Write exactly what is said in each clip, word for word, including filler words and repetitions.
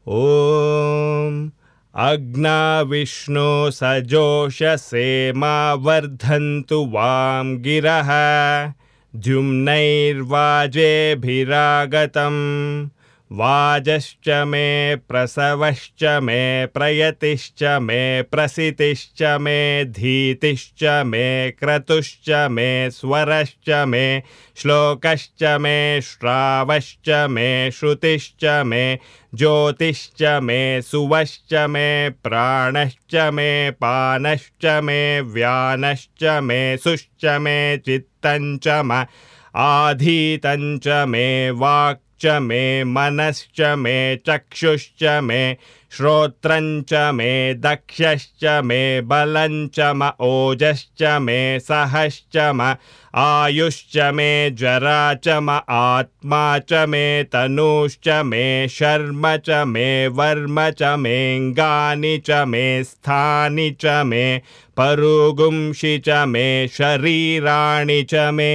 ॐ अग्ना विष्णु सजोषसे मा वर्धन्तु वां गिरः द्युम्नैर्वाजेभिरागतम् वाजश्च मे प्रसवश्च मे प्रयतिश्च मे प्रसितिश्च मे धीतिश्च मे क्रतुश्च मे स्वरश्च मे श्लोकश्च मे श्रावश्च मे श्रुतिश्च मे ज्योतिश्च मे सुवश्च मे प्राणश्च मे पानश्च मे व्यानश्च मे सुश्च मे चित्तञ्च मे आधीतञ्च मे वाक् च मे मनश्च मे चक्षुश्च मे श्रोत्रञ्च मे दक्षश्च मे बलञ्च म ओजश्च मे सहश्च म आयुश्च मे जरा च म आत्मा च मे तनुश्च मे शर्म च मे वर्म च मेऽङ्गानि च मे स्थानि च मे परुगुंषि च मे शरीराणि च मे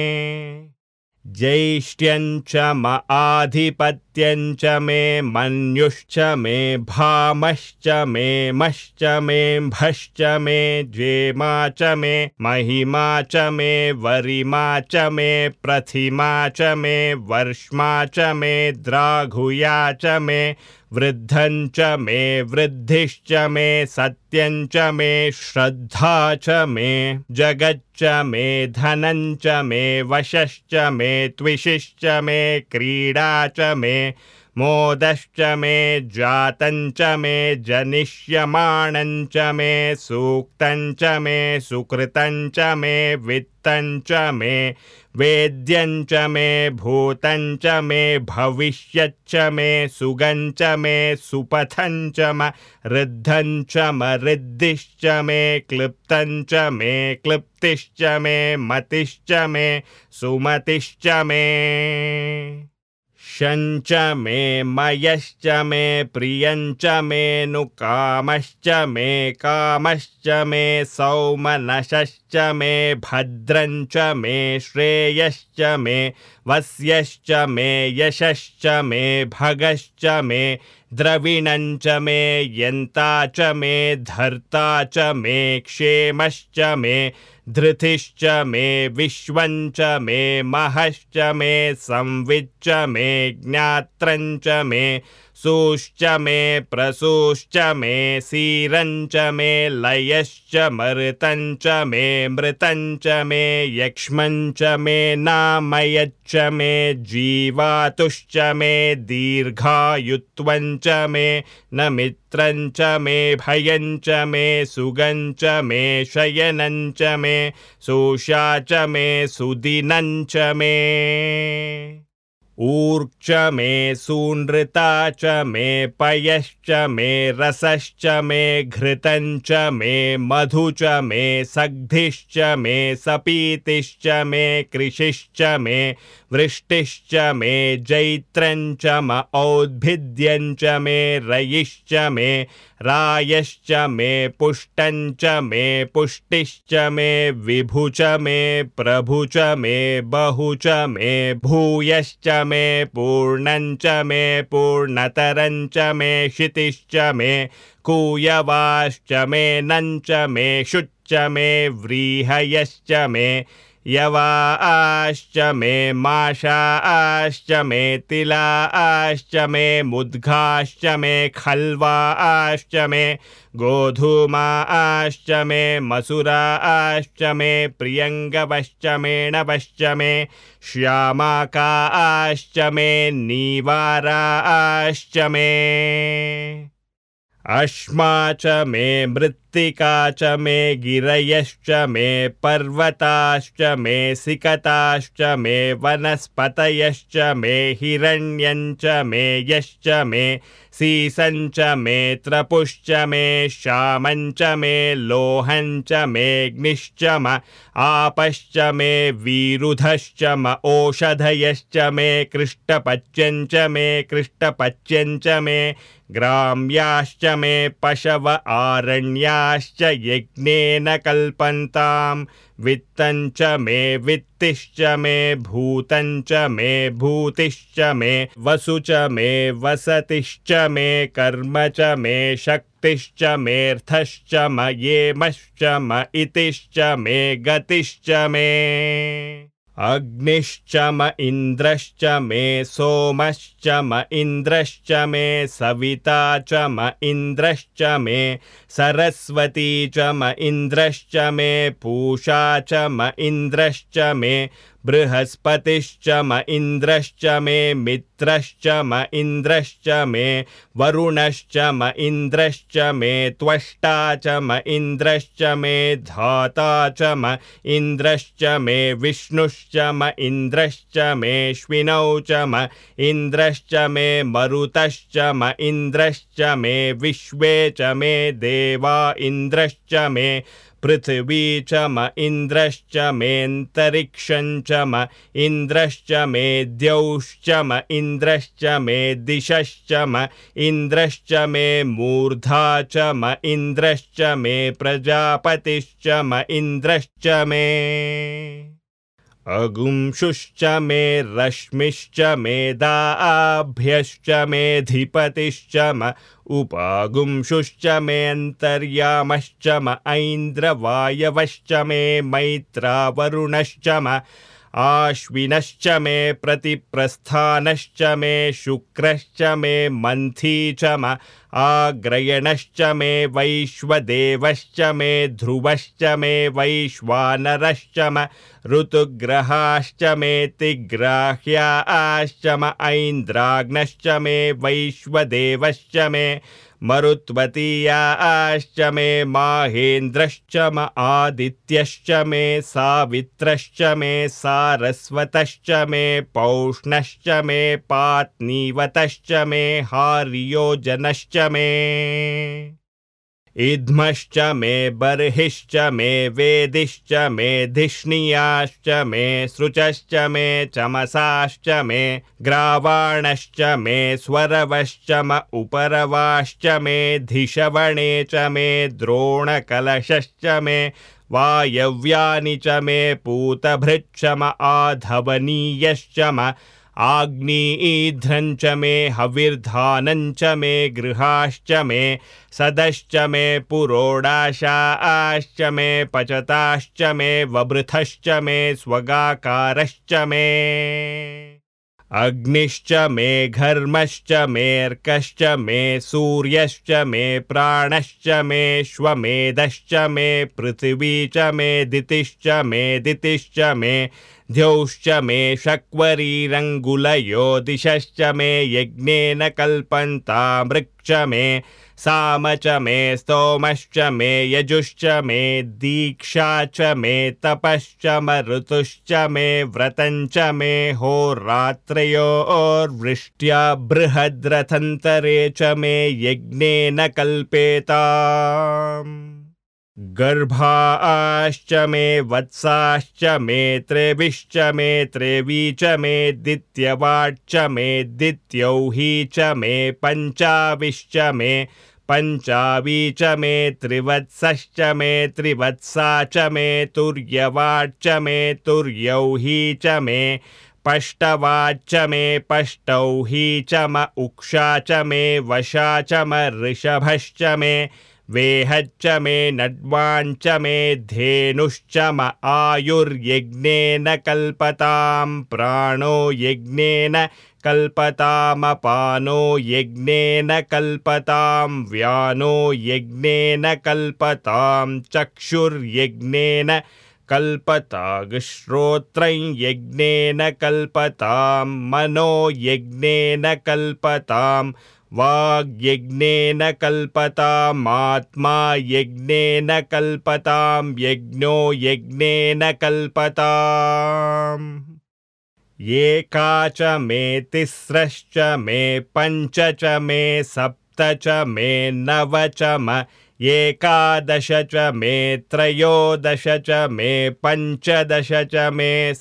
ज्येष्ठ्यञ्च म आधिपत्यञ्च मे मन्युश्च मे भामश्च मे मश्च मे भश्च मे ज्वेमा च मे महिमा च मे वरिमा च मे प्रथिमा च मे वर्ष्मा च मे द्राघुया च मे वृद्धञ्च मे वृद्धिश्च मे सत्यञ्च मे श्रद्धा च मे जगच्च मे धनञ्च मे वशश्च मे त्विषिश्च मे क्रीडा च मे मोदश्च मे जातञ्च मे जनिष्यमाणञ्च मे सूक्तञ्च मे सुकृतञ्च मे वित्तञ्च मे वेद्यञ्च मे भूतञ्च मे भविष्यच्च मे सुगञ्च मे सुपथञ्च म ऋद्धञ्च म ऋद्धिश्च मे क्लिप्तञ्च मे क्लिप्तिश्च मे मतिश्च मे सुमतिश्च मे शञ्च मे मयश्च मे प्रियञ्च मे नुकामश्च मे कामश्च मे सौमनशश्च मे भद्रञ्च मे श्रेयश्च मे वस्यश्च मे यशश्च मे भगश्च मे द्रविणञ्च मे यन्ता च मे धर्ता च मे क्षेमश्च मे धृतिश्च मे विश्वञ्च मे महश्च मे संविच्च मे ज्ञात्रञ्च मे सूश्च मे प्रसूश्च मे सीरञ्च मे लयश्च मृतञ्च मे मृतञ्च मे यक्ष्मञ्च मे नामयच्च मे जीवातुश्च मे दीर्घायुत्वञ्च मे नमित्रञ्च मे भयञ्च मे सुगञ्च मे शयनञ्च मे सूषा च मे सुदिनञ्च मे ऊर्च मे सूनृता च मे पयश्च मे रसश्च मे घृतञ्च मे मधु च मे सग्धिश्च मे सपीतिश्च मे कृषिश्च मे वृष्टिश्च मे जैत्रञ्च म औद्भिद्यञ्च मे रयिश्च मे रायश्च मे पुष्टञ्च मे पुष्टिश्च मे विभु च मे प्रभु च मे बहु च मे भूयश्च मे पूर्णञ्च मे पूर्णतरञ्च मे क्षितिश्च मे कूयवाश्च मे नञ्च मे शुच्च मे व्रीहयश्च मे यवाश्च मे माशाश्च मे तिलाश्च मे मुद्घाश्च मे खल्वाश्च मे गोधूमाश्च मे मसुराश्च मे प्रियङ्गवश्च मेणवश्च मे श्यामाकाश्च मे नीवाराश्च मे अश्मा च मे मृत्तिका च मे गिरयश्च मे पर्वताश्च मे सिकताश्च मे वनस्पतयश्च मे हिरण्यञ्च मे यश्च मे सीसञ्च मे त्रपुश्च मे श्यामञ्च मे लोहञ्च मेऽग्निश्च म आपश्च मे वीरुधश्च म ओषधयश्च मे कृष्टपच्यञ्च मे कृष्टपच्यञ्च मे ग्राम्याश्च मे पशव आरण्या ग्रहाश्च यज्ञेन कल्पन्ताम् वित्तं च मे वित्तिश्च मे भूतं च मे भूतिश्च मे वसु च मे वसतिश्च मे कर्म च मे शक्तिश्च मेऽर्थश्च म येमश्च म इतिश्च मे गतिश्च मे अग्निश्च म इन्द्रश्च मे सोमश्च म इन्द्रश्च मे सविता च म इन्द्रश्च मे सरस्वती च म इन्द्रश्च मे पूषा च म इन्द्रश्च मे बृहस्पतिश्च म इन्द्रश्च मे मित्रश्च म इन्द्रश्च मे वरुणश्च म इन्द्रश्च मे त्वष्टा च म इन्द्रश्च मे धाता च म इन्द्रश्च मे विष्णुश्च म इन्द्रश्च मेऽश्विनौ च म इन्द्रश्च मे मरुतश्च म इन्द्रश्च मे विश्वे च मे देवा इन्द्रश्च मे पृथिवी च म इन्द्रश्च मेऽन्तरिक्षं च म इन्द्रश्च मे द्यौश्च म इन्द्रश्च मे दिशश्च म इन्द्रश्च मे मूर्धा च म इन्द्रश्च मे प्रजापतिश्च म इन्द्रश्च मे अगुंशुश्च मे रश्मिश्च मेधाभ्यश्च मेऽधिपतिश्च म उपागुंशुश्च मे अन्तर्यामश्च म ऐन्द्रवायवश्च मे मैत्रावरुणश्च म आश्विनश्च मे प्रतिप्रस्थानश्च मे शुक्रश्च मे मन्थी च म आग्रयणश्च मे वैश्वदेवश्च मे ध्रुवश्च मे वैश्वानरश्च म ऋतुग्रहाश्च मे तिग्राह्याश्च म ऐन्द्राग्नश्च मे वैश्वदेवश्च मे मरुत्वतीयाश्च मे माहेन्द्रश्च म आदित्यश्च मे सावित्रश्च मे सारस्वतश्च मे पौष्णश्च मे पात्नीवतश्च मे हार्योजनश्च मे इद्मश्च मे बर्हिश्च मे वेदिश्च मे धिष्णियाश्च मे सृचश्च मे चमसाश्च मे ग्रावाणश्च मे स्वरवश्च म उपरवाश्च मे धिषवणे च मे द्रोणकलशश्च मे वायव्यानि च मे पूतभृच्च म आधवनीयश्च म आग्नेयीध्रं च मे हविर्धानं च मे गृहाश्च मे सदश्च मे पुरोडाशाश्च मे पचताश्च मे ववृथश्च मे स्वगाकारश्च मे अग्निश्च मे घर्मश्च मेऽर्कश्च मे सूर्यश्च मे प्राणश्च मे श्वमेधश्च मे पृथिवी च मे दितिश्च मे दितिश्च मे द्यौश्च मे शक्वरीरङ्गुलयो दिशश्च मे यज्ञेन कल्पन्तामृक्ष मे साम च मे स्तोमश्च मे यजुश्च मे दीक्षा च मे तपश्च म ऋतुश्च मे व्रतं च मे होरात्रयोर्वृष्ट्या बृहद्रथन्तरे च मे यज्ञेन कल्पेताम् गर्भाश्च मे वत्साश्च मे त्रेभिश्च मे त्रेवी च मे दित्यवाच्च मे दित्यौही च मे पञ्चाविश्च मे पञ्चावी च मे त्रिवत्सश्च मे त्रिवत्सा च मे तुर्यवाच्च मे तुर्यौही च मे पष्टवाच्च मे पष्टौही च म उक्षा च मे वशा च म ऋषभश्च मे वेहच्च मे नड्वाञ्च मे धेनुश्च म आयुर्यज्ञेन कल्पतां प्राणो यज्ञेन कल्पतामपानो यज्ञेन कल्पतां व्यानो यज्ञेन कल्पतां चक्षुर्यज्ञेन कल्पतां श्रोत्रं यज्ञेन कल्पतां मनो यज्ञेन कल्पतां वाग्यज्ञेन कल्पतामात्मा यज्ञेन कल्पतां यज्ञो यज्ञेन कल्पताम् एका च मे तिस्रश्च मे पञ्च च मे सप्त च मे नव च म एकादश च मे त्रयोदश च मे पञ्चदश च मे सप्त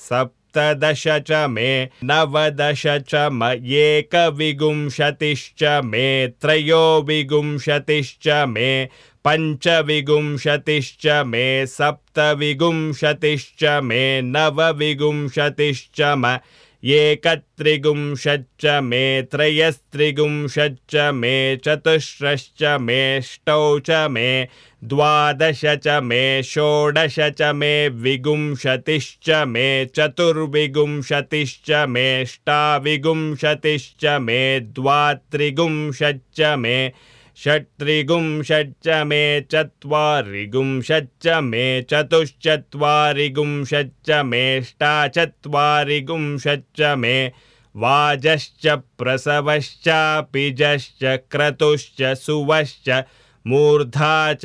सप्तदश च मे नवदश च म एकविंशतिश्च मे त्रयोविंशतिश्च मे पञ्चविंशतिश्च मे सप्तविंशतिश्च मे नवविंशतिश्च म एकत्रिंशच्च मे त्रयस्त्रिंशच्च मे चतुस्रश्च मे अष्टौ च मे द्वादश च मे षोडश च मे विंशतिश्च मे चतुर्विंशतिश्च मे अष्टाविंशतिश्च मे द्वात्रिंशच्च मे षट्त्रिंशच्च मे चत्वारिंशच्च मे चतुश्चत्वारिंशच्च मे अष्टाचत्वारिंशच्च मे वाजश्च प्रसवश्च पिजश्च क्रतुश्च सुवश्च मूर्धा च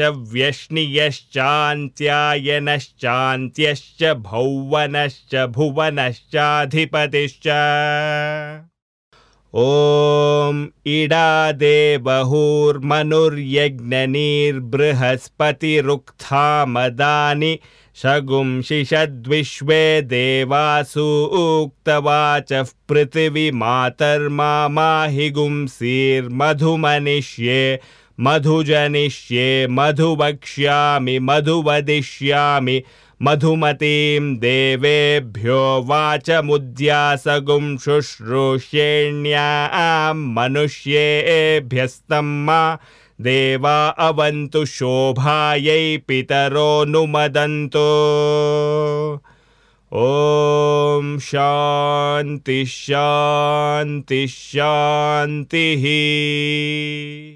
व्यष्णियश्चान्त्यायनश्चान्त्यश्च भौवनश्च भुवनश्चाधिपतिश्च ॐ इडादेवहुर्मनुर्यज्ञनिर्बृहस्पतिरुक्थामदानि शगुंशिषद्विश्वे देवासु उक्तवाचः पृथिवीमातर्मामाहिगुंसीर्मधुमनिष्ये मधुजनिष्ये मधुवक्ष्यामि मधुवदिष्यामि मधुमतीं देवेभ्यो वाचमुद्यासगुं शुश्रूष्येण्यां मनुष्येभ्यस्तं मा देवा अवन्तु शोभायै पितरो नुमदन्तु। ॐ शान्ति शान्ति शान्तिः।